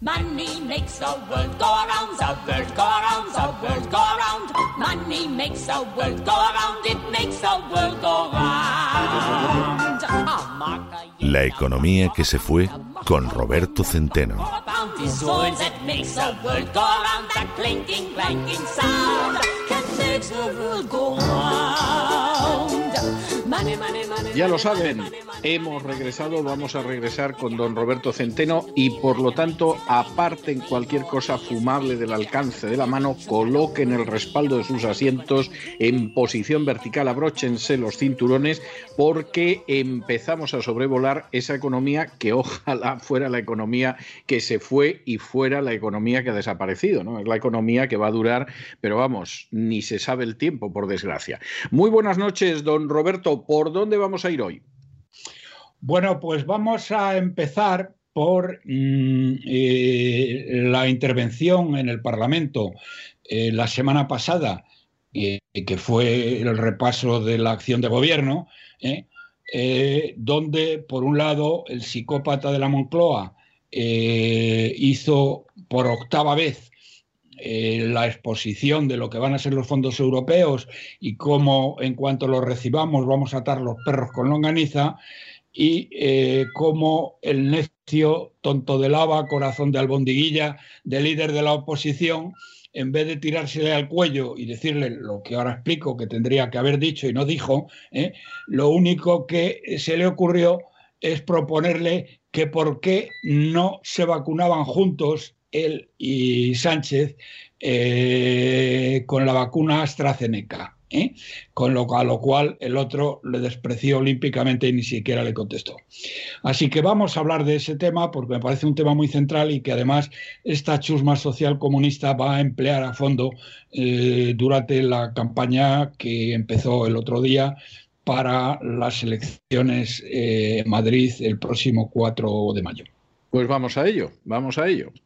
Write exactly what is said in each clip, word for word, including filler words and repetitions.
Money makes the world go around, the world go around, the world go around. Money makes the world go around, it makes the world go round. La economía que se fue con Roberto Centeno. Ya lo saben, hemos regresado, vamos a regresar con don Roberto Centeno y por lo tanto aparten cualquier cosa fumable del alcance de la mano, coloquen el respaldo de sus asientos en posición vertical, abróchense los cinturones porque empezamos a sobrevolar esa economía que ojalá fuera la economía que se fue y fuera la economía que ha desaparecido, ¿no? Es la economía que va a durar, pero vamos, ni se sabe el tiempo, por desgracia. Muy buenas noches, don Roberto. ¿Por dónde vamos a ir hoy? Bueno, pues vamos a empezar por mm, eh, la intervención en el Parlamento eh, la semana pasada, eh, que fue el repaso de la acción de gobierno, eh, eh, donde, por un lado, el psicópata de la Moncloa eh, hizo por octava vez Eh, la exposición de lo que van a ser los fondos europeos y cómo en cuanto los recibamos vamos a atar los perros con longaniza, y eh, cómo el necio, tonto de lava, corazón de albondiguilla del líder de la oposición, en vez de tirársele al cuello y decirle lo que ahora explico que tendría que haber dicho y no dijo, eh, lo único que se le ocurrió es proponerle que por qué no se vacunaban juntos él y Sánchez eh, con la vacuna AstraZeneca, ¿eh? Con lo, a lo cual el otro le despreció olímpicamente y ni siquiera le contestó. Así que vamos a hablar de ese tema porque me parece un tema muy central y que además esta chusma social comunista va a emplear a fondo eh, durante la campaña que empezó el otro día para las elecciones eh, en Madrid el próximo cuatro de mayo. Pues vamos a ello, vamos a ello.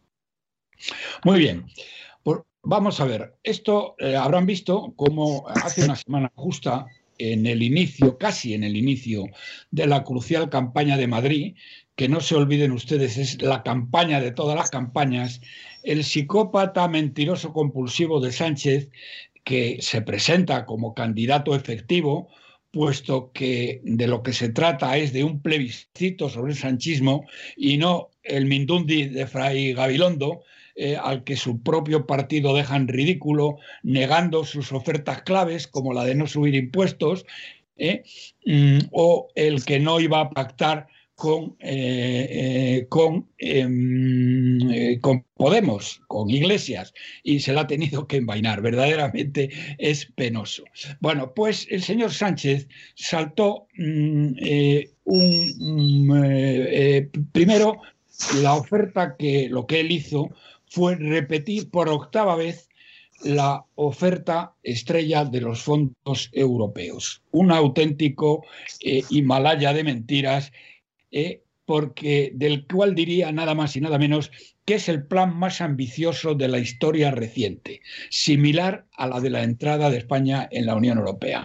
Muy bien, pues vamos a ver, esto eh, habrán visto como hace una semana justa, en el inicio, casi en el inicio de la crucial campaña de Madrid, que no se olviden ustedes, es la campaña de todas las campañas, el psicópata mentiroso compulsivo de Sánchez, que se presenta como candidato efectivo, puesto que de lo que se trata es de un plebiscito sobre el sanchismo y no el Mindundi de Fray Gabilondo, Eh, al que su propio partido deja en ridículo, negando sus ofertas claves, como la de no subir impuestos, eh, mm, o el que no iba a pactar con, eh, eh, con, eh, eh, con Podemos, con Iglesias, y se la ha tenido que envainar. Verdaderamente es penoso. Bueno, pues el señor Sánchez saltó mm, eh, un, mm, eh, primero la oferta que lo que él hizo fue repetir por octava vez la oferta estrella de los fondos europeos. Un auténtico eh, Himalaya de mentiras, eh, porque del cual diría nada más y nada menos que es el plan más ambicioso de la historia reciente, similar a la de la entrada de España en la Unión Europea.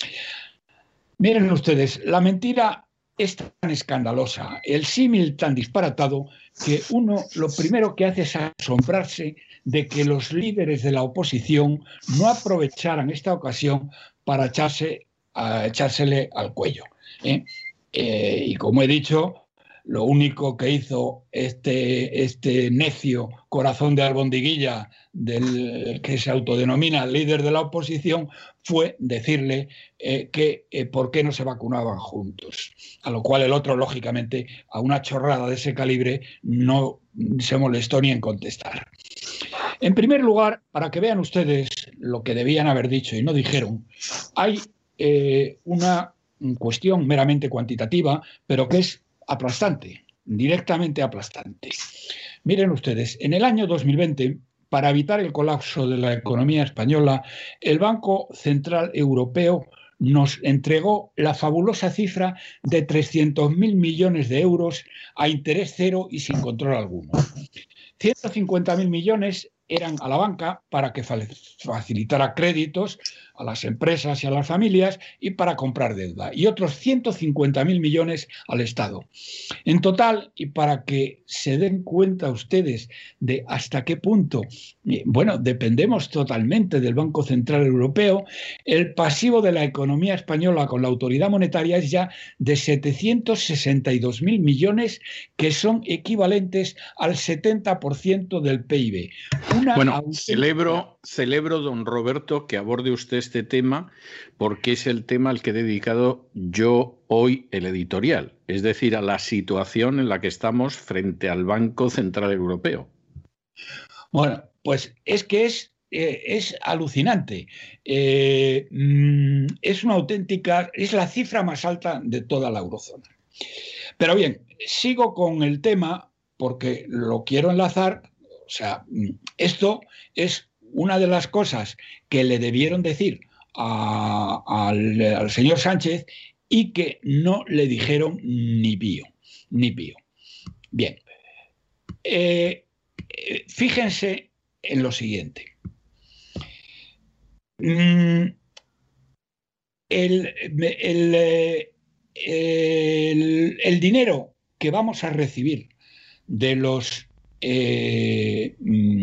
Miren ustedes, la mentira es tan escandalosa, el símil tan disparatado, que uno lo primero que hace es asombrarse de que los líderes de la oposición no aprovecharan esta ocasión para echarse, a echársele al cuello. ¿eh? Eh, y como he dicho, lo único que hizo este, este necio corazón de albondiguilla del que se autodenomina líder de la oposición fue decirle eh, que eh, por qué no se vacunaban juntos. A lo cual el otro, lógicamente, a una chorrada de ese calibre no se molestó ni en contestar. En primer lugar, para que vean ustedes lo que debían haber dicho y no dijeron, hay eh, una cuestión meramente cuantitativa, pero que es aplastante, directamente aplastante. Miren ustedes, en el año dos mil veinte, para evitar el colapso de la economía española, el Banco Central Europeo nos entregó la fabulosa cifra de trescientos mil millones de euros a interés cero y sin control alguno. ciento cincuenta mil millones eran a la banca para que facilitara créditos a las empresas y a las familias y para comprar deuda, y otros ciento cincuenta mil millones al Estado. En total, y para que se den cuenta ustedes de hasta qué punto, eh, bueno, dependemos totalmente del Banco Central Europeo, el pasivo de la economía española con la autoridad monetaria es ya de setecientos sesenta y dos mil millones, que son equivalentes al setenta por ciento del P I B. Una bueno, auténtica... celebro, celebro, don Roberto, que aborde usted este tema, porque es el tema al que he dedicado yo hoy el editorial, es decir, a la situación en la que estamos frente al Banco Central Europeo. Bueno, pues es que es, eh, es alucinante. Eh, mm, es una auténtica, es la cifra más alta de toda la eurozona. Pero bien, sigo con el tema porque lo quiero enlazar. O sea, esto es una de las cosas que le debieron decir a, al, al señor Sánchez y que no le dijeron ni pío, ni pío. Bien, eh, fíjense en lo siguiente. Mm, el, el, el, el dinero que vamos a recibir de los eh,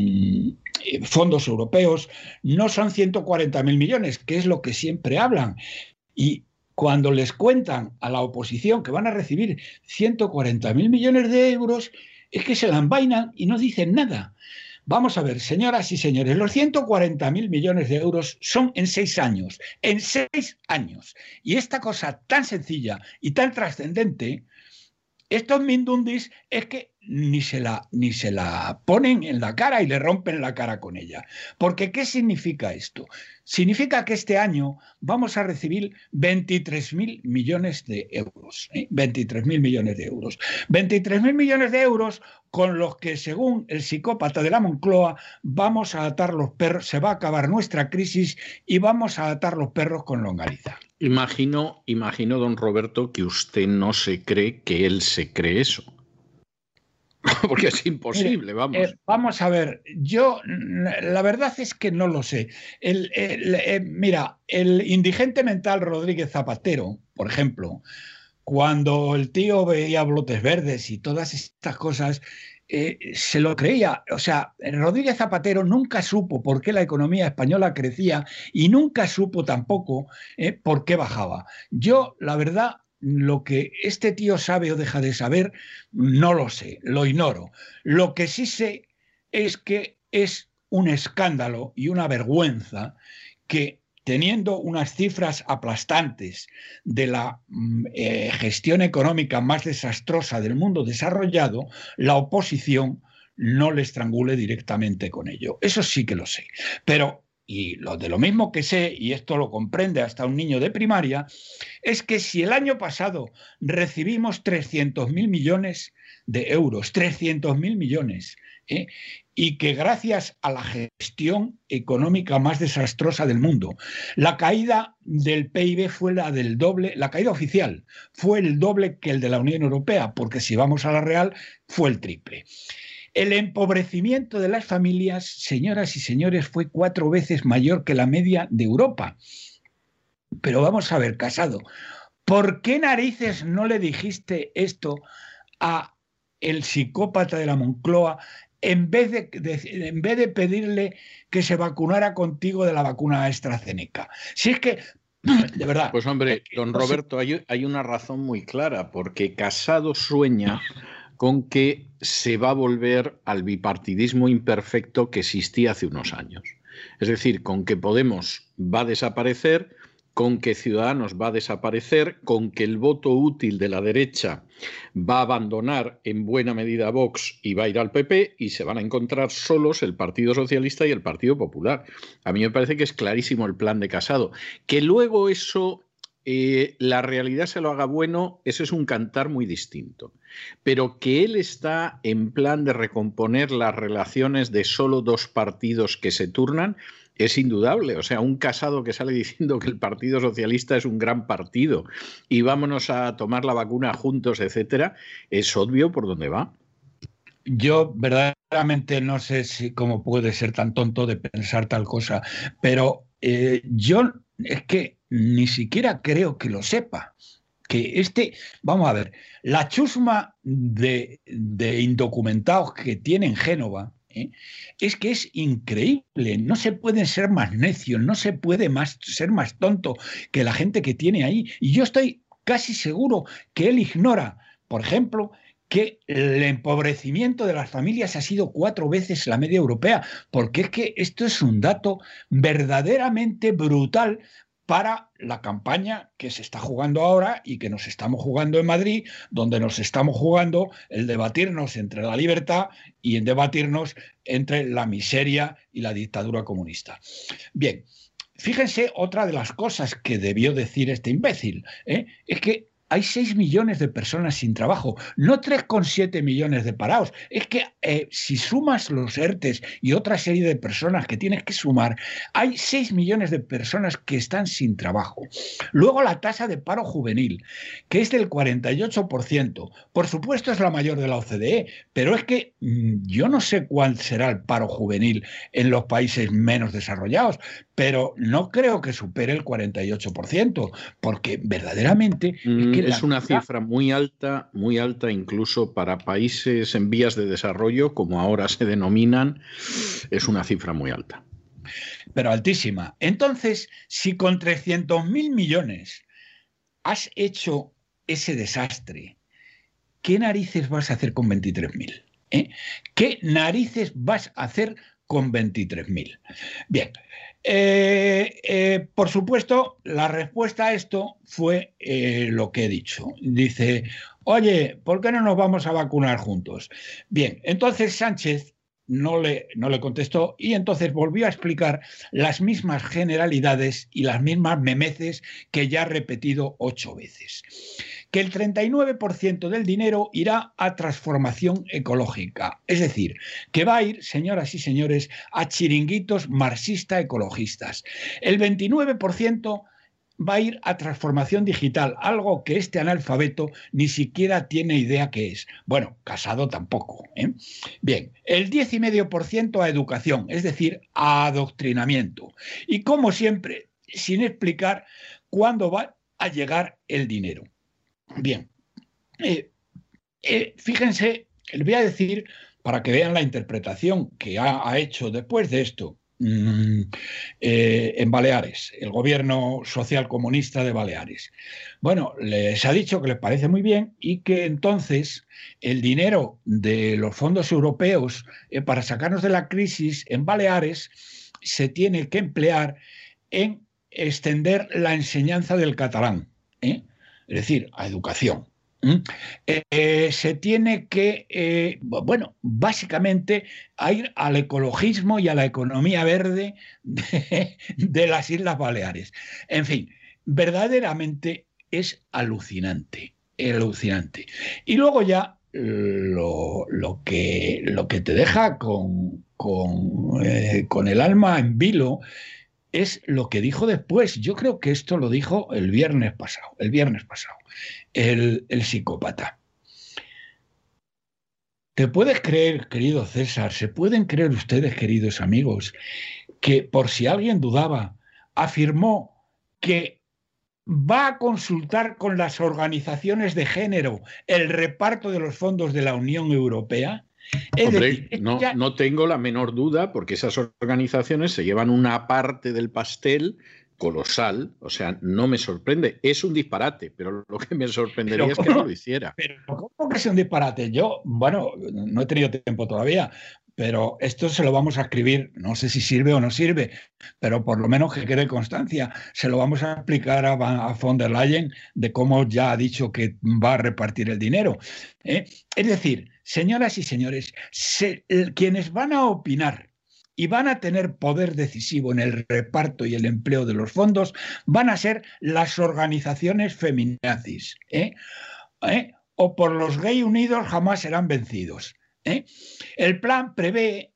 fondos europeos no son ciento cuarenta mil millones, que es lo que siempre hablan. Y cuando les cuentan a la oposición que van a recibir ciento cuarenta mil millones de euros, es que se la envainan y no dicen nada. Vamos a ver, señoras y señores, los ciento cuarenta mil millones de euros son en seis años, en seis años. Y esta cosa tan sencilla y tan trascendente, estos mindundis es que ni se, la, ni se la ponen en la cara y le rompen la cara con ella. Porque ¿qué significa esto? Significa que este año vamos a recibir veintitrés mil millones de euros. ¿eh? veintitrés mil millones de euros. veintitrés mil millones de euros con los que, según el psicópata de la Moncloa, vamos a atar los perros, se va a acabar nuestra crisis y vamos a atar los perros con longaniza. Imagino, imagino, don Roberto, que usted no se cree que él se cree eso. Porque es imposible, Mire, vamos. Eh, vamos a ver, yo la verdad es que no lo sé. El, el, eh, mira, el indigente mental Rodríguez Zapatero, por ejemplo, cuando el tío veía brotes verdes y todas estas cosas, eh, se lo creía. O sea, Rodríguez Zapatero nunca supo por qué la economía española crecía y nunca supo tampoco eh, por qué bajaba. Yo, la verdad, lo que este tío sabe o deja de saber, no lo sé, lo ignoro. Lo que sí sé es que es un escándalo y una vergüenza que, teniendo unas cifras aplastantes de la eh, gestión económica más desastrosa del mundo desarrollado, la oposición no le estrangule directamente con ello. Eso sí que lo sé. Pero y lo de lo mismo que sé, y esto lo comprende hasta un niño de primaria, es que si el año pasado recibimos trescientos mil millones de euros, trescientos mil millones, ¿eh? y que gracias a la gestión económica más desastrosa del mundo, la caída del P I B fue la del doble, la caída oficial fue el doble que el de la Unión Europea, porque si vamos a la real fue el triple. El empobrecimiento de las familias, señoras y señores, fue cuatro veces mayor que la media de Europa. Pero vamos a ver, Casado, ¿por qué narices no le dijiste esto a el psicópata de la Moncloa en vez de, de, en vez de pedirle que se vacunara contigo de la vacuna AstraZeneca? Si es que, de verdad... Pues hombre, don Roberto, hay, hay una razón muy clara, porque Casado sueña con que se va a volver al bipartidismo imperfecto que existía hace unos años. Es decir, con que Podemos va a desaparecer, con que Ciudadanos va a desaparecer, con que el voto útil de la derecha va a abandonar en buena medida a Vox y va a ir al P P, y se van a encontrar solos el Partido Socialista y el Partido Popular. A mí me parece que es clarísimo el plan de Casado. Que luego eso... Eh, la realidad se lo haga bueno, eso es un cantar muy distinto. Pero que él está en plan de recomponer las relaciones de solo dos partidos que se turnan es indudable. O sea, un Casado que sale diciendo que el Partido Socialista es un gran partido y vámonos a tomar la vacuna juntos, etcétera, es obvio por dónde va. yo verdaderamente no sé si cómo puede ser tan tonto de pensar tal cosa, pero eh, yo es que ni siquiera creo que lo sepa. Que este, vamos a ver, la chusma de, de indocumentados que tiene en Génova, ¿eh? Es que es increíble, no se pueden ser más necios, no se puede más, ser más tonto que la gente que tiene ahí. Y yo estoy casi seguro que él ignora, por ejemplo, que el empobrecimiento de las familias ha sido cuatro veces la media europea, porque es que esto es un dato verdaderamente brutal para la campaña que se está jugando ahora y que nos estamos jugando en Madrid, donde nos estamos jugando el debatirnos entre la libertad y el debatirnos entre la miseria y la dictadura comunista. Bien, fíjense otra de las cosas que debió decir este imbécil, ¿eh? Es que hay seis millones de personas sin trabajo, no tres coma siete millones de parados. Es que eh, si sumas los ERTES y otra serie de personas que tienes que sumar, hay seis millones de personas que están sin trabajo. Luego la tasa de paro juvenil, que es del cuarenta y ocho por ciento. Por supuesto es la mayor de la O C D E, pero es que mmm, yo no sé cuál será el paro juvenil en los países menos desarrollados, pero no creo que supere el cuarenta y ocho por ciento, porque verdaderamente... Mm, es, que es una cifra muy alta, muy alta incluso para países en vías de desarrollo, como ahora se denominan, es una cifra muy alta. Pero altísima. Entonces, si con trescientos mil millones has hecho ese desastre, ¿qué narices vas a hacer con veintitrés mil? ¿Eh? ¿Qué narices vas a hacer con veintitrés mil? Bien, eh, eh, por supuesto, la respuesta a esto fue eh, lo que he dicho. Dice, oye, ¿por qué no nos vamos a vacunar juntos? Bien, entonces Sánchez no le, no le contestó y entonces volvió a explicar las mismas generalidades y las mismas memeces que ya ha repetido ocho veces. Que el treinta y nueve por ciento del dinero irá a transformación ecológica. Es decir, que va a ir, señoras y señores, a chiringuitos marxista-ecologistas. El veintinueve por ciento va a ir a transformación digital, algo que este analfabeto ni siquiera tiene idea qué es. Bueno, Casado tampoco, ¿eh? Bien, el diez coma cinco por ciento a educación, es decir, a adoctrinamiento. Y como siempre, sin explicar cuándo va a llegar el dinero. Bien, eh, eh, fíjense, les voy a decir, para que vean la interpretación que ha, ha hecho después de esto, mmm, eh, en Baleares, el gobierno social comunista de Baleares. Bueno, les ha dicho que les parece muy bien y que entonces el dinero de los fondos europeos eh, para sacarnos de la crisis en Baleares se tiene que emplear en extender la enseñanza del catalán, ¿eh? Es decir, a educación. ¿Mm? Eh, se tiene que, eh, bueno, básicamente a ir al ecologismo y a la economía verde de, de las Islas Baleares. En fin, verdaderamente es alucinante, alucinante. Y luego ya lo, lo, que, lo que te deja con, con, eh, con el alma en vilo es lo que dijo después. Yo creo que esto lo dijo el viernes pasado, el viernes pasado, el, el psicópata. ¿Te puedes creer, querido César, se pueden creer ustedes, queridos amigos, que por si alguien dudaba, afirmó que va a consultar con las organizaciones de género el reparto de los fondos de la Unión Europea? Es Hombre, decir, no, ya... no tengo la menor duda, porque esas organizaciones se llevan una parte del pastel colosal, o sea, no me sorprende. Es un disparate, pero lo que me sorprendería pero, es que no lo hiciera. Pero ¿cómo que es un disparate? Yo, bueno, no he tenido tiempo todavía, pero esto se lo vamos a escribir, no sé si sirve o no sirve, pero por lo menos que quede constancia, se lo vamos a explicar a, a von der Leyen de cómo ya ha dicho que va a repartir el dinero. ¿eh? Es decir, señoras y señores, se, quienes van a opinar y van a tener poder decisivo en el reparto y el empleo de los fondos van a ser las organizaciones feminazis. ¿eh? ¿Eh? O por los gay unidos jamás serán vencidos. ¿eh? El plan prevé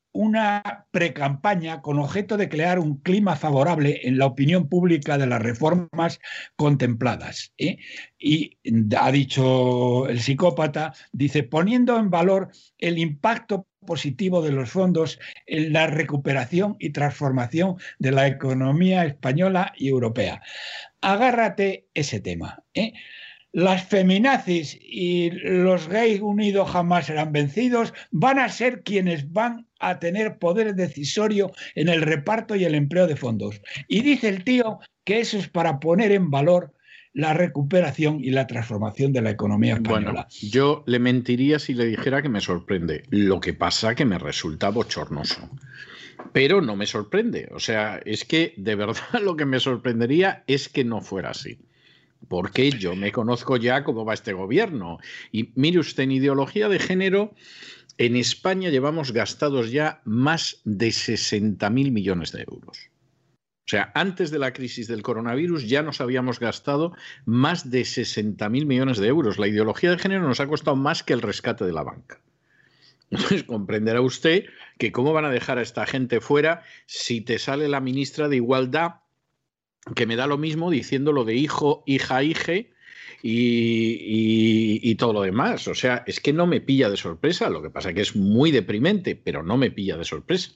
una precampaña con objeto de crear un clima favorable en la opinión pública de las reformas contempladas. ¿eh? Y ha dicho el psicópata, dice, poniendo en valor el impacto positivo de los fondos en la recuperación y transformación de la economía española y europea. Agárrate ese tema. ¿eh? Las feminazis y los gays unidos jamás serán vencidos, van a ser quienes van a tener poder decisorio en el reparto y el empleo de fondos. Y dice el tío que eso es para poner en valor la recuperación y la transformación de la economía española. Bueno, yo le mentiría si le dijera que me sorprende. Lo que pasa que me resulta bochornoso. Pero no me sorprende. O sea, es que de verdad lo que me sorprendería es que no fuera así. Porque yo me conozco ya cómo va este gobierno. Y mire usted, en ideología de género, en España llevamos gastados ya más de sesenta mil millones de euros. O sea, antes de la crisis del coronavirus ya nos habíamos gastado más de sesenta mil millones de euros. La ideología de género nos ha costado más que el rescate de la banca. Entonces comprenderá usted que cómo van a dejar a esta gente fuera si te sale la ministra de Igualdad, que me da lo mismo diciendo lo de hijo, hija, hije y, y, y todo lo demás. O sea, es que no me pilla de sorpresa. Lo que pasa es que es muy deprimente, pero no me pilla de sorpresa.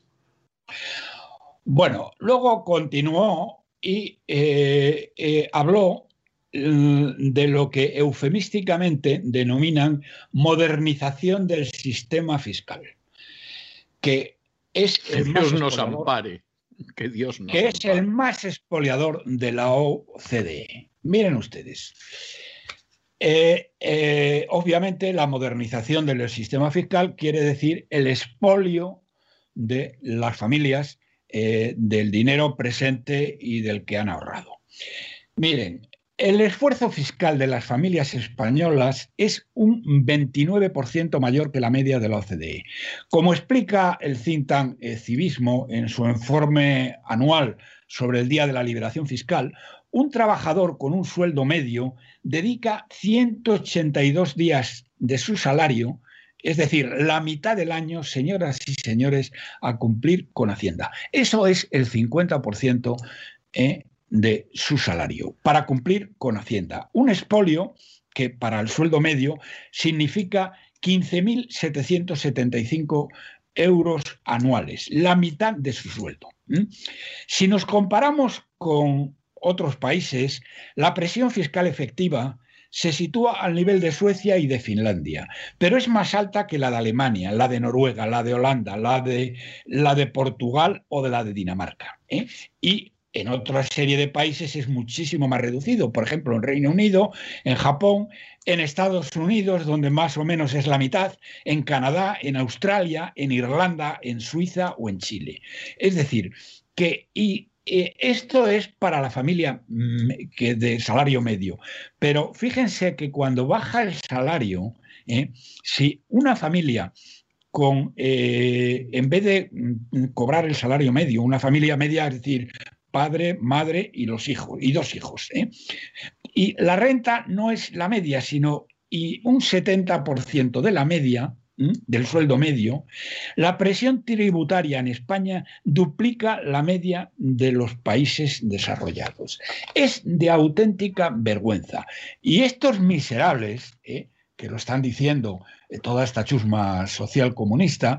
Bueno, luego continuó y eh, eh, habló de lo que eufemísticamente denominan modernización del sistema fiscal, que es el que Dios nos ampare. Que Dios nos que es el más expoliador de la O C D E. Miren ustedes, eh, eh, obviamente la modernización del sistema fiscal quiere decir el expolio de las familias eh, del dinero presente y del que han ahorrado. Miren, el esfuerzo fiscal de las familias españolas es un veintinueve por ciento mayor que la media de la O C D E. Como explica el think tank eh, Civismo en su informe anual sobre el Día de la Liberación Fiscal, un trabajador con un sueldo medio dedica ciento ochenta y dos días de su salario, es decir, la mitad del año, señoras y señores, a cumplir con Hacienda. Eso es el cincuenta por ciento eh, de su salario, para cumplir con Hacienda. Un expolio que para el sueldo medio significa quince mil setecientos setenta y cinco euros anuales, la mitad de su sueldo. ¿Mm? Si nos comparamos con otros países, la presión fiscal efectiva se sitúa al nivel de Suecia y de Finlandia, pero es más alta que la de Alemania, la de Noruega, la de Holanda, la de, la de Portugal o de la de Dinamarca. ¿eh? Y en otra serie de países es muchísimo más reducido, por ejemplo, en Reino Unido, en Japón, en Estados Unidos, donde más o menos es la mitad, en Canadá, en Australia, en Irlanda, en Suiza o en Chile. Es decir, que y, eh, esto es para la familia mm, que de salario medio, pero fíjense que cuando baja el salario, eh, si una familia con, eh, en vez de mm, cobrar el salario medio, una familia media, es decir, padre, madre y los hijos, y dos hijos. ¿eh? Y la renta no es la media, sino y un setenta por ciento de la media, ¿eh? del sueldo medio, la presión tributaria en España duplica la media de los países desarrollados. Es de auténtica vergüenza. Y estos miserables, ¿eh? que lo están diciendo eh, toda esta chusma social comunista,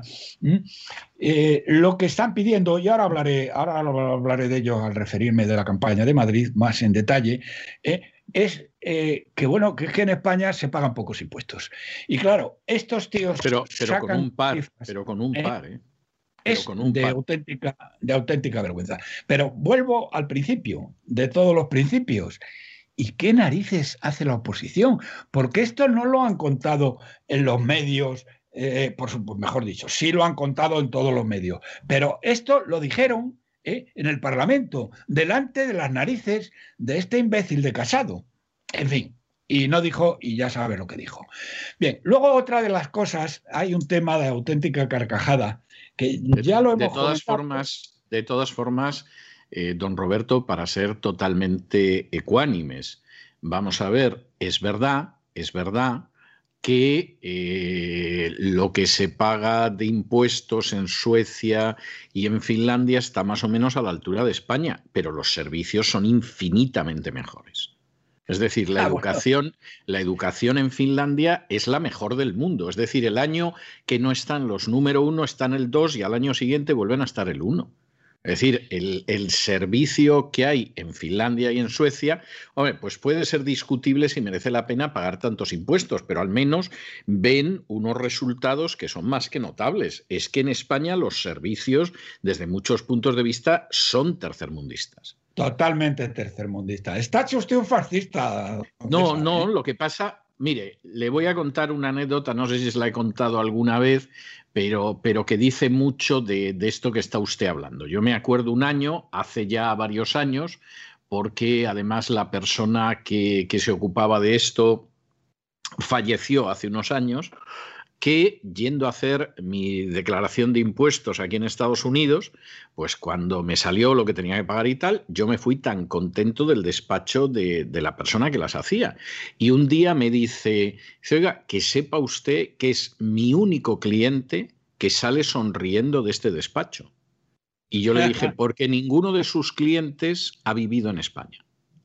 eh, lo que están pidiendo, y ahora hablaré, ahora hablaré de ello al referirme de la campaña de Madrid más en detalle, eh, es eh, que bueno, que, que en España se pagan pocos impuestos. Y claro, estos tíos pero, pero sacan con un par, cifras, pero con un eh, par, ¿eh? Pero es con un de par. auténtica, de auténtica vergüenza. Pero vuelvo al principio, de todos los principios. ¿Y qué narices hace la oposición? Porque esto no lo han contado en los medios, eh, por supuesto, mejor dicho, sí lo han contado en todos los medios, pero esto lo dijeron eh, en el Parlamento, delante de las narices de este imbécil de Casado. En fin, y no dijo, y ya sabe lo que dijo. Bien, luego otra de las cosas, hay un tema de auténtica carcajada, que ya lo hemos de todas comentado. formas, de todas formas, Eh, don Roberto, para ser totalmente ecuánimes, vamos a ver, es verdad, es verdad que eh, lo que se paga de impuestos en Suecia y en Finlandia está más o menos a la altura de España, pero los servicios son infinitamente mejores. Es decir, la Ah, educación, bueno. la educación en Finlandia es la mejor del mundo. Es decir, el año que no están los número uno, están el dos y al año siguiente vuelven a estar el uno. Es decir, el, el servicio que hay en Finlandia y en Suecia, hombre, pues puede ser discutible si merece la pena pagar tantos impuestos, pero al menos ven unos resultados que son más que notables. Es que en España los servicios, desde muchos puntos de vista, son tercermundistas. Totalmente tercermundista. ¿Está hecho usted un fascista? No, no, lo que pasa, mire, le voy a contar una anécdota, no sé si se la he contado alguna vez, pero, pero que dice mucho de, de esto que está usted hablando. Yo me acuerdo un año, hace ya varios años, porque además la persona que, que se ocupaba de esto falleció hace unos años, que yendo a hacer mi declaración de impuestos aquí en Estados Unidos, pues cuando me salió lo que tenía que pagar y tal, yo me fui tan contento del despacho de, de la persona que las hacía. Y un día me dice, oiga, que sepa usted que es mi único cliente que sale sonriendo de este despacho. Y yo le dije, porque ninguno de sus clientes ha vivido en España.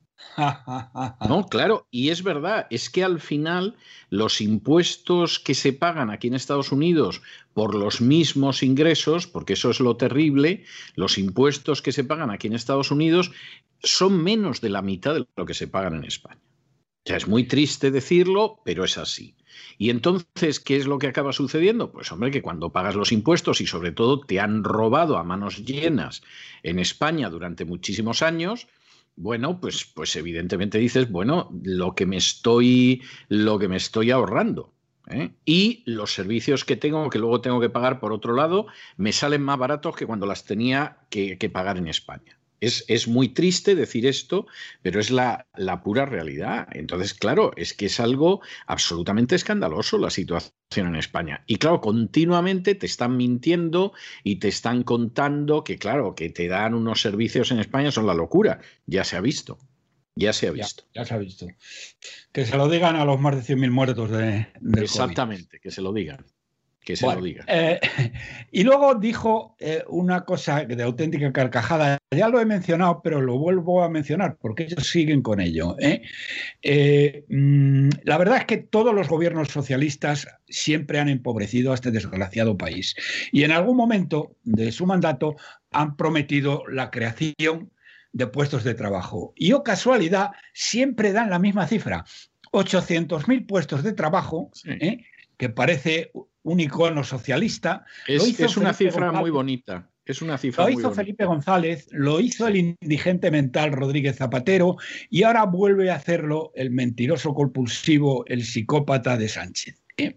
No, claro, y es verdad, es que al final los impuestos que se pagan aquí en Estados Unidos por los mismos ingresos, porque eso es lo terrible, los impuestos que se pagan aquí en Estados Unidos son menos de la mitad de lo que se pagan en España. Ya es muy triste decirlo, pero es así. Y entonces, ¿qué es lo que acaba sucediendo? Pues hombre, que cuando pagas los impuestos y sobre todo te han robado a manos llenas en España durante muchísimos años, bueno, pues, pues evidentemente dices, bueno, lo que me estoy, lo que me estoy ahorrando, ¿eh? Y los servicios que tengo, que luego tengo que pagar por otro lado, me salen más baratos que cuando las tenía que, que pagar en España. Es, es muy triste decir esto, pero es la, la pura realidad. Entonces, claro, es que es algo absolutamente escandaloso la situación en España. Y claro, continuamente te están mintiendo y te están contando que, claro, que te dan unos servicios en España, son la locura. Ya se ha visto. Ya se ha visto. Ya, ya se ha visto. Que se lo digan a los más de cien mil muertos de, del Exactamente, COVID. Que se lo digan. Que se bueno, lo diga. Eh, y luego dijo eh, una cosa de auténtica carcajada. Ya lo he mencionado, pero lo vuelvo a mencionar porque ellos siguen con ello. ¿eh? Eh, mmm, la verdad es que todos los gobiernos socialistas siempre han empobrecido a este desgraciado país. Y en algún momento de su mandato han prometido la creación de puestos de trabajo. Y, oh casualidad, siempre dan la misma cifra. ochocientos mil puestos de trabajo, sí. ¿eh? que parece un icono socialista. Es, es una Felipe cifra González, muy bonita. Es una cifra lo muy hizo bonita. Felipe González, lo hizo el indigente mental Rodríguez Zapatero y ahora vuelve a hacerlo el mentiroso compulsivo, el psicópata de Sánchez. ¿eh?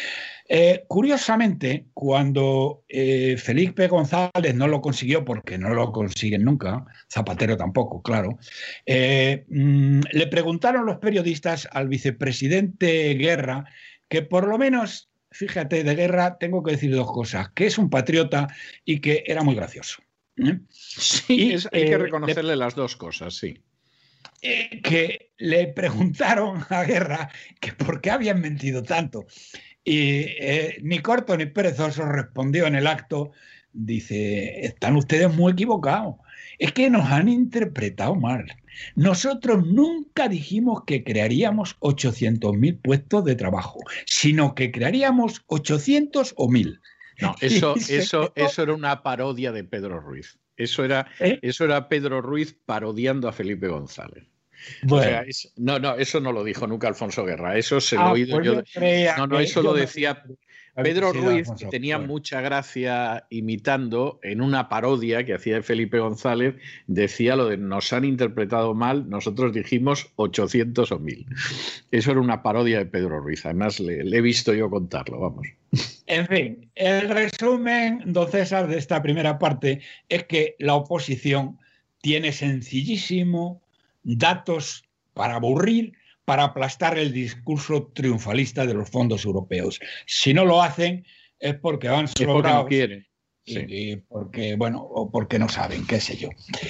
Eh, curiosamente, cuando eh, Felipe González no lo consiguió, porque no lo consiguen nunca, Zapatero tampoco, claro, eh, mmm, le preguntaron los periodistas al vicepresidente Guerra que por lo menos, fíjate, de Guerra tengo que decir dos cosas, que es un patriota y que era muy gracioso. ¿eh? Sí, es, hay eh, que reconocerle le, las dos cosas, sí. Eh, que le preguntaron a Guerra que por qué habían mentido tanto. Y eh, ni corto ni perezoso respondió en el acto, dice, están ustedes muy equivocados, es que nos han interpretado mal. Nosotros nunca dijimos que crearíamos ochocientos mil puestos de trabajo, sino que crearíamos ochocientos o mil. No, eso, eso, eso era una parodia de Pedro Ruiz. Eso era, ¿Eh? eso era Pedro Ruiz parodiando a Felipe González. Bueno. O sea, es, no, no, eso no lo dijo nunca Alfonso Guerra, eso se lo he oído yo. No, no, eso lo decía Pedro Ruiz, que tenía mucha gracia imitando en una parodia que hacía de Felipe González, decía lo de nos han interpretado mal, nosotros dijimos ochocientos o mil. Eso era una parodia de Pedro Ruiz, además le, le he visto yo contarlo, vamos. En fin, el resumen, don César, de esta primera parte es que la oposición tiene sencillísimo datos para aburrir, para aplastar el discurso triunfalista de los fondos europeos. Si no lo hacen es porque van sobrados. Es porque no quieren. Sí. Y, y porque, bueno, o porque no saben, qué sé yo.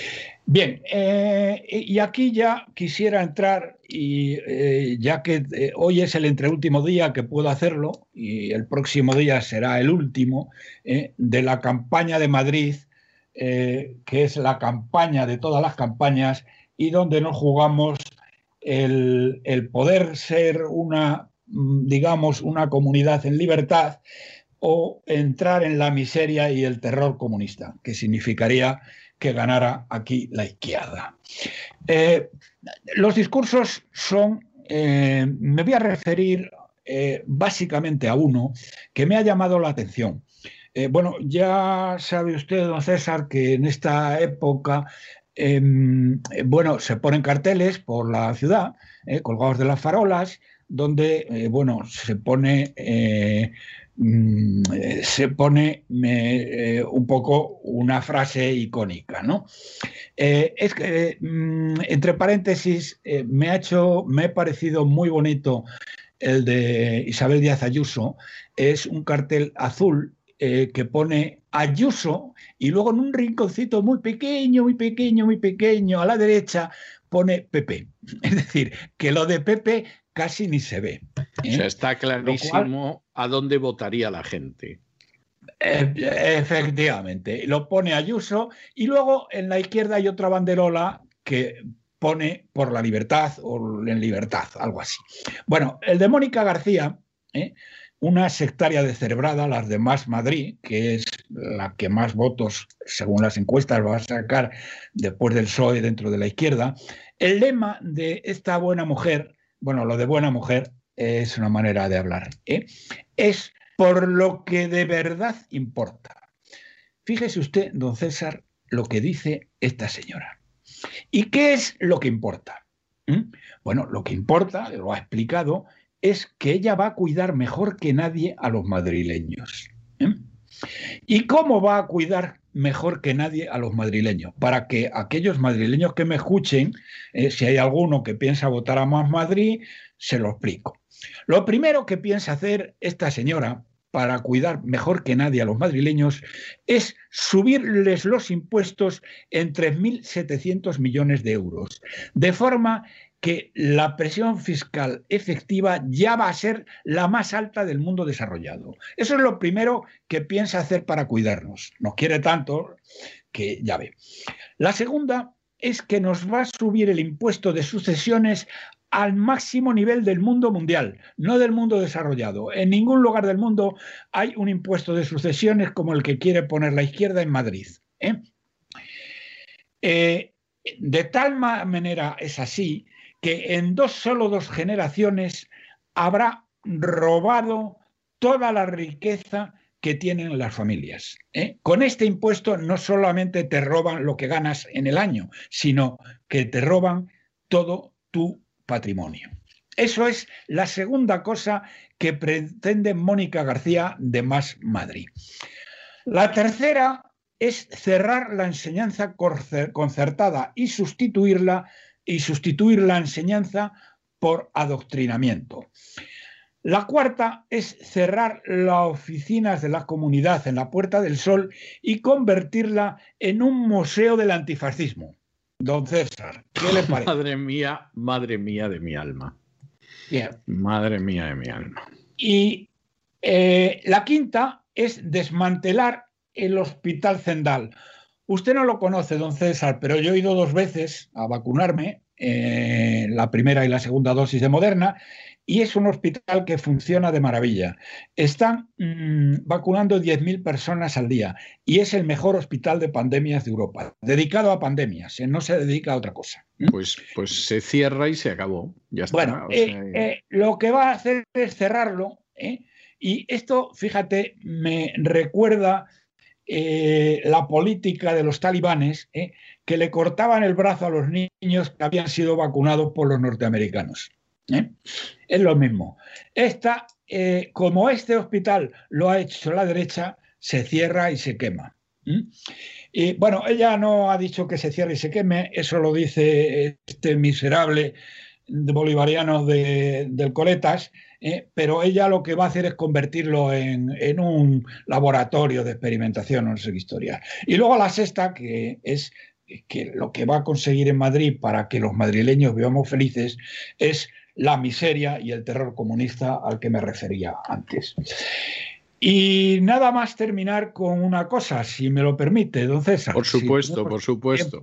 Bien, eh, y aquí ya quisiera entrar, y eh, ya que eh, hoy es el entreúltimo día que puedo hacerlo, y el próximo día será el último, eh, de la campaña de Madrid, eh, que es la campaña de todas las campañas, y donde nos jugamos el, el poder ser una, digamos, una comunidad en libertad, o entrar en la miseria y el terror comunista, que significaría que ganara aquí la izquierda. Eh, los discursos son, eh, me voy a referir eh, básicamente a uno que me ha llamado la atención. Eh, bueno, ya sabe usted, don César, que en esta época, eh, bueno, se ponen carteles por la ciudad, eh, colgados de las farolas, donde, eh, bueno, se pone... Eh, se pone eh, un poco una frase icónica, ¿no? Eh, es que, eh, entre paréntesis, eh, me ha hecho, me ha parecido muy bonito el de Isabel Díaz Ayuso. Es un cartel azul eh, que pone Ayuso y luego en un rinconcito muy pequeño, muy pequeño, muy pequeño, a la derecha pone P P. Es decir, que lo de P P casi ni se ve. ¿eh? O sea, está clarísimo cual, a dónde votaría la gente. Eh, efectivamente, lo pone Ayuso y luego en la izquierda hay otra banderola que pone por la libertad o en libertad, algo así. Bueno, el de Mónica García, ¿eh? una sectaria descerebrada, las de Más Madrid, que es la que más votos, según las encuestas, va a sacar después del P S O E dentro de la izquierda. El lema de esta buena mujer, bueno, lo de buena mujer es una manera de hablar, ¿eh? es por lo que de verdad importa. Fíjese usted, don César, lo que dice esta señora. ¿Y qué es lo que importa? ¿Mm? Bueno, lo que importa, lo ha explicado, es que ella va a cuidar mejor que nadie a los madrileños. ¿eh? ¿Y cómo va a cuidar mejor que nadie a los madrileños? Para que aquellos madrileños que me escuchen, eh, si hay alguno que piensa votar a Más Madrid, se lo explico. Lo primero que piensa hacer esta señora para cuidar mejor que nadie a los madrileños es subirles los impuestos en tres mil setecientos millones de euros, de forma que la presión fiscal efectiva ya va a ser la más alta del mundo desarrollado. Eso es lo primero que piensa hacer para cuidarnos. Nos quiere tanto que ya ve. La segunda es que nos va a subir el impuesto de sucesiones al máximo nivel del mundo mundial, no del mundo desarrollado. En ningún lugar del mundo hay un impuesto de sucesiones como el que quiere poner la izquierda en Madrid. ¿eh? Eh, de tal manera es así que en dos, solo dos generaciones habrá robado toda la riqueza que tienen las familias. ¿eh? Con este impuesto no solamente te roban lo que ganas en el año, sino que te roban todo tu patrimonio. Eso es la segunda cosa que pretende Mónica García de Más Madrid. La tercera es cerrar la enseñanza concertada y sustituirla y sustituir la enseñanza por adoctrinamiento. La cuarta es cerrar las oficinas de la comunidad en la Puerta del Sol y convertirla en un museo del antifascismo. Don César, ¿qué le parece? Madre mía, madre mía de mi alma. Bien. Madre mía de mi alma. Y eh, la quinta es desmantelar el Hospital Zendal. Usted no lo conoce, don César, pero yo he ido dos veces a vacunarme, eh, la primera y la segunda dosis de Moderna, y es un hospital que funciona de maravilla. Están mmm, vacunando diez mil personas al día y es el mejor hospital de pandemias de Europa, dedicado a pandemias, ¿eh? No se dedica a otra cosa. ¿Mm? Pues, pues se cierra y se acabó. Ya está. Bueno, o eh, sea, eh, lo que va a hacer es cerrarlo, ¿eh? Y esto, fíjate, me recuerda eh, la política de los talibanes, ¿eh? que le cortaban el brazo a los niños que habían sido vacunados por los norteamericanos. ¿Eh? Es lo mismo. Esta, eh, como este hospital lo ha hecho la derecha, se cierra y se quema. ¿Mm? Y bueno, ella no ha dicho que se cierre y se queme, eso lo dice este miserable bolivariano de, del Coletas, eh, pero ella lo que va a hacer es convertirlo en, en un laboratorio de experimentación, no sé qué historia. Y luego la sexta, que es que lo que va a conseguir en Madrid para que los madrileños vivamos felices es la miseria y el terror comunista al que me refería antes. Y nada más terminar con una cosa, si me lo permite, don César. Por supuesto, si por supuesto.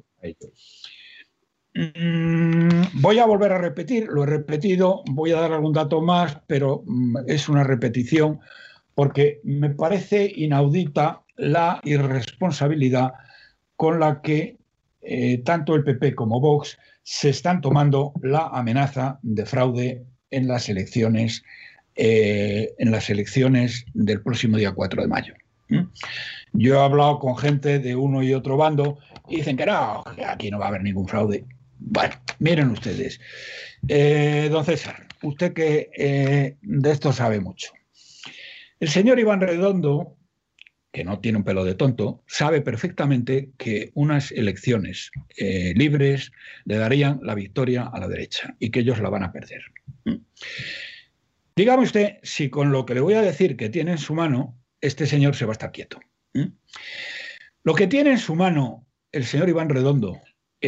Voy a volver a repetir, lo he repetido, voy a dar algún dato más, pero es una repetición porque me parece inaudita la irresponsabilidad con la que eh, tanto el P P como Vox se están tomando la amenaza de fraude en las elecciones, eh, en las elecciones del próximo día cuatro de mayo. ¿Mm? Yo he hablado con gente de uno y otro bando y dicen que no, que aquí no va a haber ningún fraude. Bueno, miren ustedes, eh, don César, usted que eh, de esto sabe mucho. El señor Iván Redondo, que no tiene un pelo de tonto, sabe perfectamente que unas elecciones eh, libres le darían la victoria a la derecha y que ellos la van a perder. ¿Mm? Dígame usted si con lo que le voy a decir que tiene en su mano, este señor se va a estar quieto. ¿Mm? Lo que tiene en su mano el señor Iván Redondo,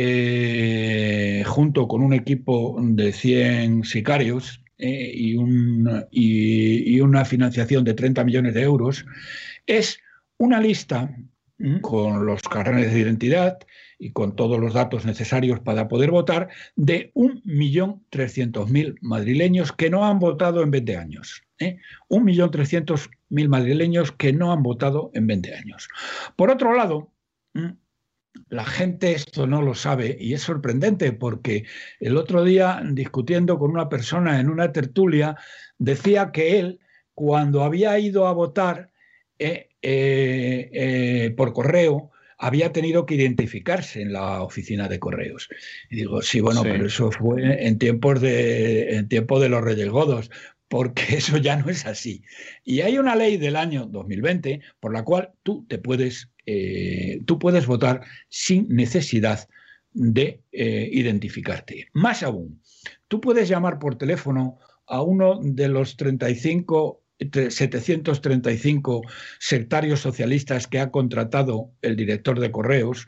eh, junto con un equipo de cien sicarios eh, y, un, y, y una financiación de treinta millones de euros, es una lista ¿m? con los carnets de identidad y con todos los datos necesarios para poder votar de un millón trescientos mil madrileños que no han votado en veinte años. ¿eh? un millón trescientos mil madrileños que no han votado en veinte años. Por otro lado, ¿m? la gente esto no lo sabe y es sorprendente porque el otro día, discutiendo con una persona en una tertulia, decía que él, cuando había ido a votar eh, eh, eh, por correo, había tenido que identificarse en la oficina de correos. Y digo, sí, bueno, sí. pero eso fue en tiempos de, en tiempo de los Reyes Godos, porque eso ya no es así. Y hay una ley del año dos mil veinte por la cual tú te puedes, eh, tú puedes votar sin necesidad de eh, identificarte. Más aún, tú puedes llamar por teléfono a uno de los treinta y cinco, setecientos treinta y cinco sectarios socialistas que ha contratado el director de correos,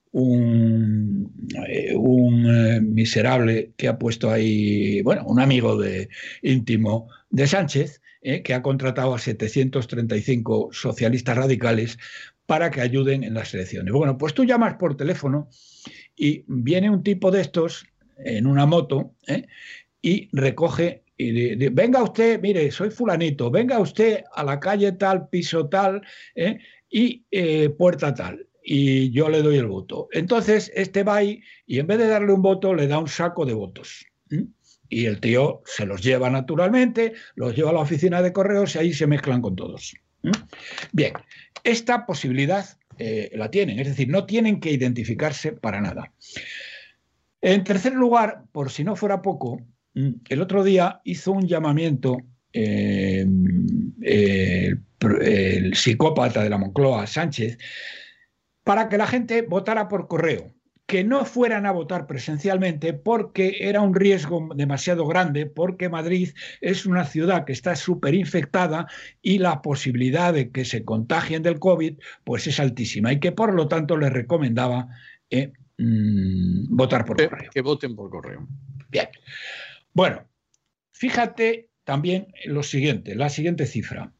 un, eh, un eh, miserable que ha puesto ahí, bueno, un amigo de, íntimo de Sánchez, eh, que ha contratado a setecientos treinta y cinco socialistas radicales para que ayuden en las elecciones. Bueno, pues tú llamas por teléfono y viene un tipo de estos en una moto eh, y recoge y de, de, venga usted, mire, soy fulanito, venga usted a la calle tal, piso tal eh, y eh, puerta tal. Y yo le doy el voto. Entonces, este va ahí y en vez de darle un voto, le da un saco de votos. ¿Mm? Y el tío se los lleva naturalmente, los lleva a la oficina de correos y ahí se mezclan con todos. ¿Mm? Bien, esta posibilidad eh, la tienen, es decir, no tienen que identificarse para nada. En tercer lugar, por si no fuera poco, el otro día hizo un llamamiento eh, el, el psicópata de la Moncloa, Sánchez, para que la gente votara por correo, que no fueran a votar presencialmente porque era un riesgo demasiado grande, porque Madrid es una ciudad que está súper infectada y la posibilidad de que se contagien del COVID pues es altísima y que por lo tanto les recomendaba eh, mmm, votar por que, correo. Que voten por correo. Bien. Bueno, fíjate también lo siguiente, la siguiente cifra.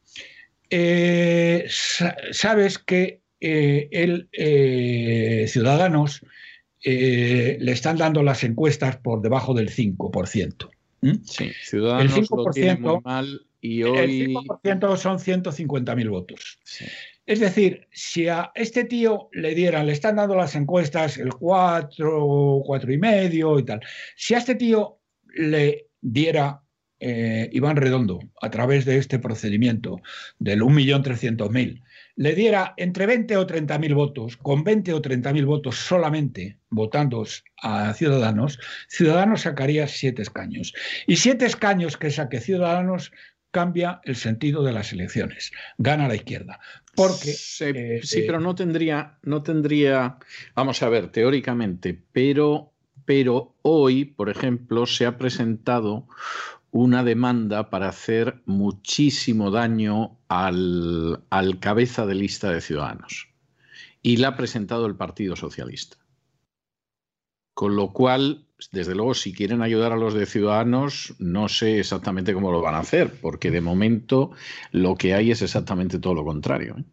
Eh, sabes que Eh, el eh, Ciudadanos eh, le están dando las encuestas por debajo del cinco por ciento. ¿Mm? Sí, Ciudadanos el cinco por ciento, lo tiene muy mal y hoy... El cinco por ciento son ciento cincuenta mil votos. Sí. Es decir, si a este tío le dieran, le están dando las encuestas el cuatro, cuatro y medio y tal, si a este tío le diera eh, Iván Redondo, a través de este procedimiento del un millón trescientos mil, le diera entre veinte o treinta mil votos, con veinte o treinta mil votos solamente votando a Ciudadanos, Ciudadanos sacaría siete escaños. Y siete escaños que saque Ciudadanos cambia el sentido de las elecciones. Gana la izquierda. Porque, sí, eh, sí eh, pero no tendría, no tendría, vamos a ver, teóricamente, pero, pero hoy, por ejemplo, se ha presentado una demanda para hacer muchísimo daño al, al cabeza de lista de Ciudadanos. Y la ha presentado el Partido Socialista. Con lo cual, desde luego, si quieren ayudar a los de Ciudadanos, no sé exactamente cómo lo van a hacer, porque de momento lo que hay es exactamente todo lo contrario, ¿eh?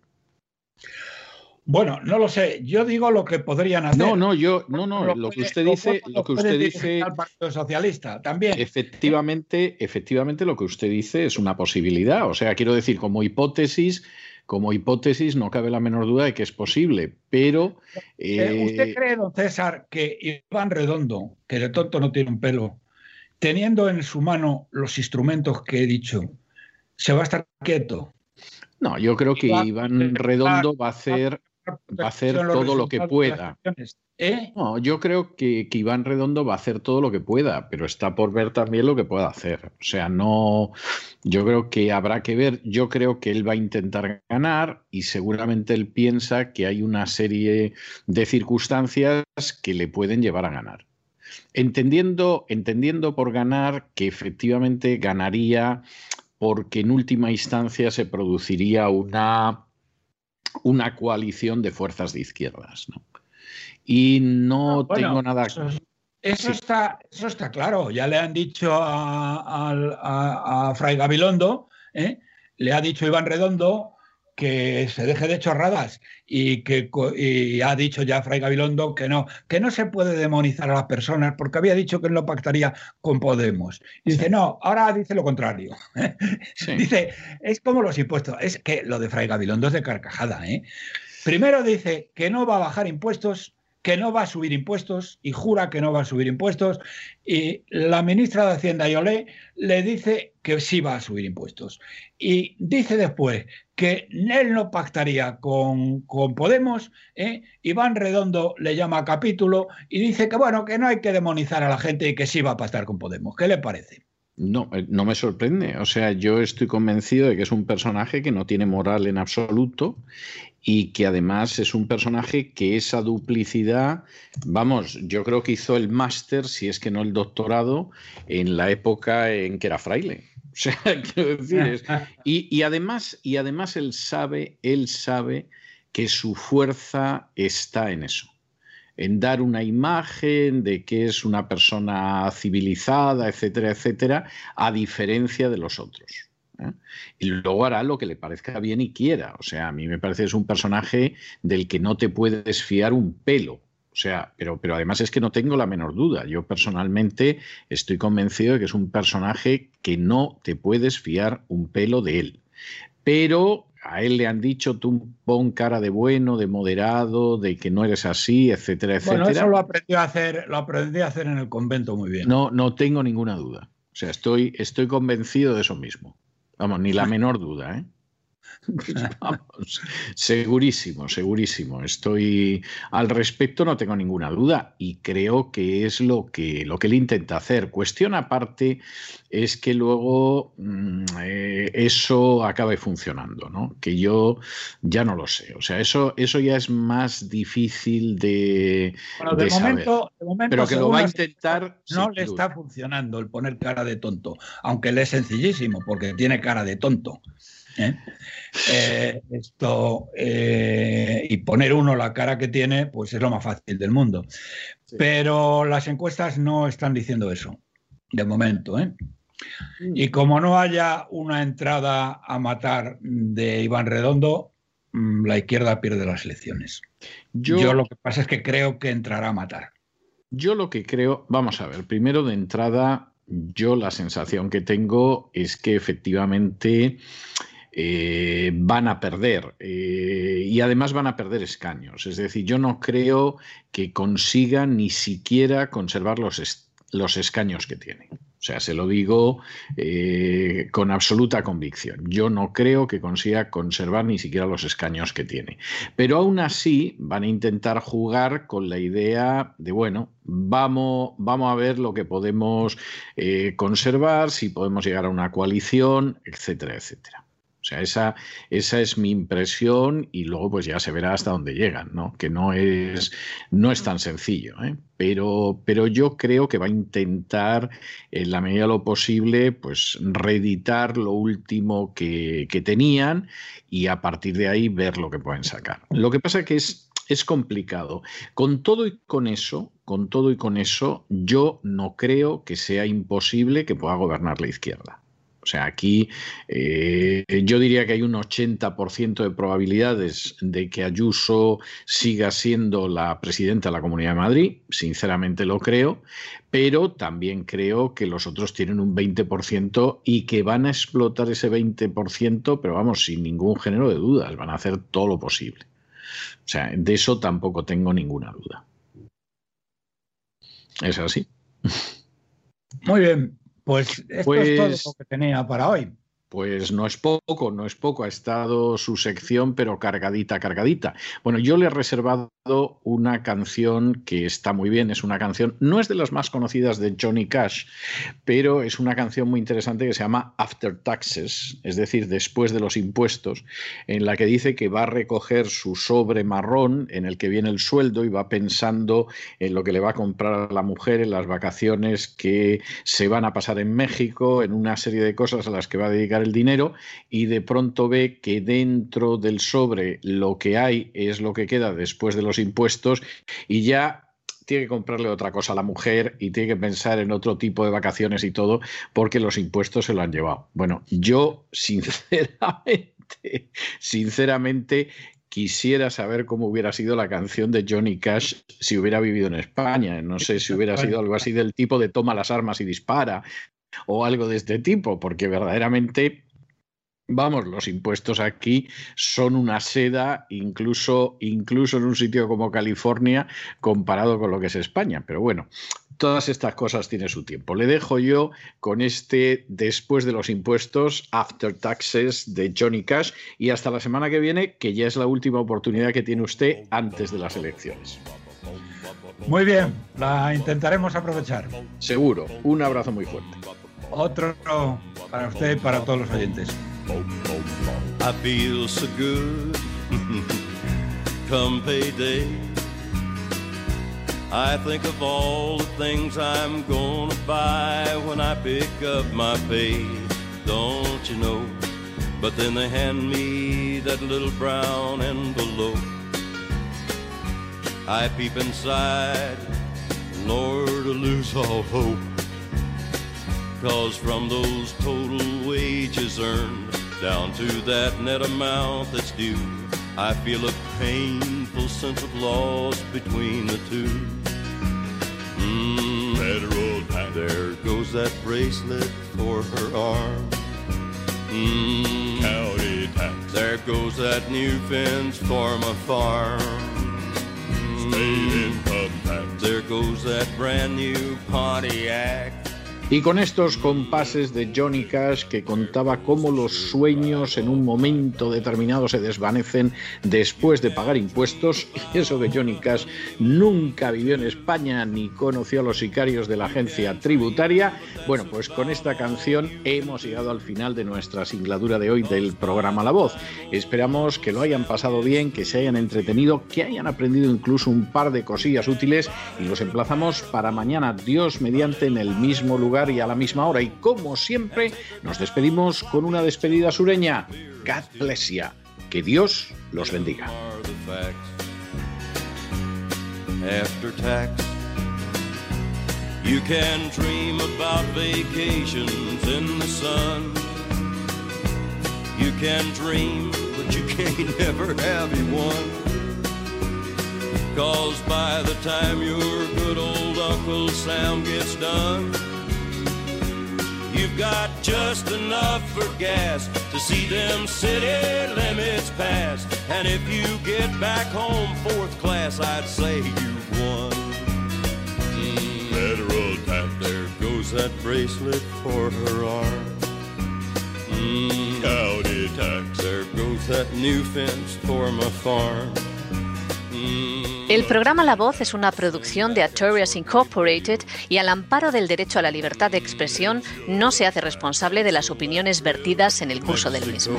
Bueno, no lo sé. Yo digo lo que podrían hacer. No, no, yo, no, no. Lo, lo que usted dice, lo, lo que usted dice, al Partido Socialista también. Efectivamente, efectivamente, lo que usted dice es una posibilidad. O sea, quiero decir, como hipótesis, como hipótesis, no cabe la menor duda de que es posible. Pero eh, ¿usted cree, don César, que Iván Redondo, que de tonto no tiene un pelo, teniendo en su mano los instrumentos que he dicho, se va a estar quieto? No, yo creo que Iván Redondo va a hacer va a hacer todo lo que pueda. ¿Eh? No, yo creo que, que Iván Redondo va a hacer todo lo que pueda, pero está por ver también lo que pueda hacer. O sea, no, yo creo que habrá que ver. Yo creo que él va a intentar ganar y seguramente él piensa que hay una serie de circunstancias que le pueden llevar a ganar. Entendiendo, entendiendo por ganar que efectivamente ganaría porque en última instancia se produciría una una coalición de fuerzas de izquierdas, ¿no? Y no bueno, tengo nada... Eso, eso, sí. está, eso está claro. Ya le han dicho a, a, a, a Fray Gabilondo, ¿eh? Le ha dicho Iván Redondo que se deje de chorradas y que y ha dicho ya Fray Gabilondo que no, que no se puede demonizar a las personas porque había dicho que él no pactaría con Podemos. Y dice, no, ahora dice lo contrario. Sí. Dice, es como los impuestos. Es que lo de Fray Gabilondo es de carcajada, ¿eh? Primero dice que no va a bajar impuestos, que no va a subir impuestos y jura que no va a subir impuestos, y la ministra de Hacienda, Yolé, le dice que sí va a subir impuestos. Y dice después que él no pactaría con, con Podemos, ¿eh? Iván Redondo le llama a capítulo y dice que bueno, que no hay que demonizar a la gente y que sí va a pactar con Podemos. ¿Qué le parece? No, no me sorprende. O sea, yo estoy convencido de que es un personaje que no tiene moral en absoluto y que además es un personaje que esa duplicidad, vamos, yo creo que hizo el máster, si es que no el doctorado, en la época en que era fraile. O sea, quiero decir, es, y, y además, y además él sabe, él sabe que su fuerza está en eso, en dar una imagen de que es una persona civilizada, etcétera, etcétera, a diferencia de los otros, ¿eh? Y luego hará lo que le parezca bien y quiera. O sea, a mí me parece que es un personaje del que no te puedes fiar un pelo. O sea, pero, pero además es que no tengo la menor duda. Yo personalmente estoy convencido de que es un personaje que no te puedes fiar un pelo de él. Pero a él le han dicho, tú pon cara de bueno, de moderado, de que no eres así, etcétera, etcétera. Bueno, eso lo aprendió a hacer, lo aprendí a hacer en el convento muy bien. No, no tengo ninguna duda. O sea, estoy, estoy convencido de eso mismo. Vamos, ni la menor duda, ¿eh? Vamos, segurísimo, segurísimo. Estoy al respecto, no tengo ninguna duda y creo que es lo que, lo que él intenta hacer. Cuestión aparte es que luego mmm, eh, eso acabe funcionando, ¿no? Que yo ya no lo sé. O sea, eso, eso ya es más difícil de, bueno, de, de momento, saber. De momento, pero que lo va a intentar. No le está funcionando el poner cara de tonto, aunque le es sencillísimo porque tiene cara de tonto. ¿Eh? Eh, esto eh, y poner uno la cara que tiene pues es lo más fácil del mundo, sí. Pero las encuestas no están diciendo eso de momento, ¿eh? Mm. Y como no haya una entrada a matar de Iván Redondo, la izquierda pierde las elecciones. Yo, Yo lo que pasa es que creo que entrará a matar. Yo lo que creo, vamos a ver, primero de entrada, yo la sensación que tengo es que efectivamente Eh, van a perder eh, y además van a perder escaños. Es decir, yo no creo que consigan ni siquiera conservar los, es los escaños que tienen. O sea, se lo digo eh, con absoluta convicción. Yo no creo que consiga conservar ni siquiera los escaños que tiene. Pero aún así van a intentar jugar con la idea de, bueno, vamos, vamos a ver lo que podemos eh, conservar, si podemos llegar a una coalición, etcétera, etcétera. O sea, esa, esa es mi impresión y luego pues ya se verá hasta dónde llegan, ¿no? Que no es, no es tan sencillo, ¿eh? Pero, pero yo creo que va a intentar, en la medida de lo posible, pues reeditar lo último que, que tenían y a partir de ahí ver lo que pueden sacar. Lo que pasa que es, es complicado. Con todo y con eso, con todo y con eso, yo no creo que sea imposible que pueda gobernar la izquierda. O sea, aquí eh, yo diría que hay un ochenta por ciento de probabilidades de que Ayuso siga siendo la presidenta de la Comunidad de Madrid, sinceramente lo creo, pero también creo que los otros tienen un veinte por ciento y que van a explotar ese veinte por ciento, pero vamos, sin ningún género de dudas, van a hacer todo lo posible. O sea, de eso tampoco tengo ninguna duda. Es así. Muy bien. Pues esto pues, es todo lo que tenía para hoy. Pues no es poco, no es poco. Ha estado su sección, pero cargadita, cargadita. Bueno, yo le he reservado una canción que está muy bien. Es una canción, no es de las más conocidas de Johnny Cash, pero es una canción muy interesante que se llama After Taxes, es decir, después de los impuestos, en la que dice que va a recoger su sobre marrón en el que viene el sueldo y va pensando en lo que le va a comprar a la mujer en las vacaciones que se van a pasar en México, en una serie de cosas a las que va a dedicar el dinero, y de pronto ve que dentro del sobre lo que hay es lo que queda después de los impuestos y ya tiene que comprarle otra cosa a la mujer y tiene que pensar en otro tipo de vacaciones y todo porque los impuestos se lo han llevado. Bueno, yo sinceramente, sinceramente quisiera saber cómo hubiera sido la canción de Johnny Cash si hubiera vivido en España. No sé si hubiera sido algo así del tipo de toma las armas y dispara o algo de este tipo, porque verdaderamente, vamos, los impuestos aquí son una seda, incluso, incluso en un sitio como California, comparado con lo que es España. Pero bueno, todas estas cosas tienen su tiempo. Le dejo yo con este Después de los impuestos, After Taxes, de Johnny Cash, y hasta la semana que viene, que ya es la última oportunidad que tiene usted antes de las elecciones. Muy bien, la intentaremos aprovechar. Seguro. Un abrazo muy fuerte. Otro para usted y para todos los oyentes. I feel so good come payday. I think of all the things I'm gonna buy when I pick up my pay. Don't you know? But then they hand me that little brown envelope. I peep inside, Lord, I lose all hope. 'Cause from those total wages earned down to that net amount that's due, I feel a painful sense of loss between the two. Mm, federal tax. There goes that bracelet for her arm. Mm, county tax. There goes that new fence for my farm. Mm, state income tax. There goes that brand new Pontiac. Y con estos compases de Johnny Cash, que contaba cómo los sueños en un momento determinado se desvanecen después de pagar impuestos, y eso que Johnny Cash nunca vivió en España ni conoció a los sicarios de la agencia tributaria, bueno, pues con esta canción hemos llegado al final de nuestra singladura de hoy del programa La Voz. Esperamos que lo hayan pasado bien, que se hayan entretenido, que hayan aprendido incluso un par de cosillas útiles, y los emplazamos para mañana, Dios mediante, en el mismo lugar y a la misma hora. Y como siempre, nos despedimos con una despedida sureña. God bless you. Que Dios los bendiga. After tax, you can dream about vacations in the sun. You can dream, but you can't never have one. 'Cause by the time your good old Uncle Sam gets done, you've got just enough for gas to see them city limits pass. And if you get back home fourth class, I'd say you've won. Mm, federal tax. There goes that bracelet for her arm. Mm, county tax. There goes that new fence for my farm. El programa La Voz es una producción de Artorias Incorporated y al amparo del derecho a la libertad de expresión no se hace responsable de las opiniones vertidas en el curso del mismo.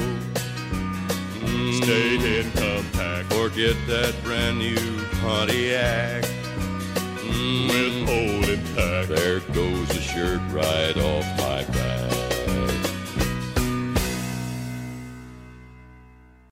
State income tax. Forget that brand new Pontiac. Withholding tax. There goes a shirt right off my